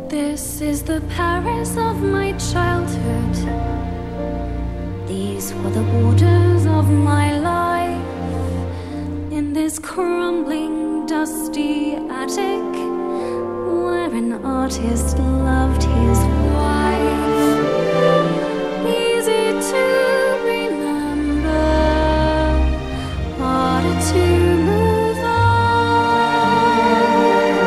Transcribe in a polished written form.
This is the Paris of my childhood. These were the borders of my life. In this crumbling, dusty attic, where an artist loved his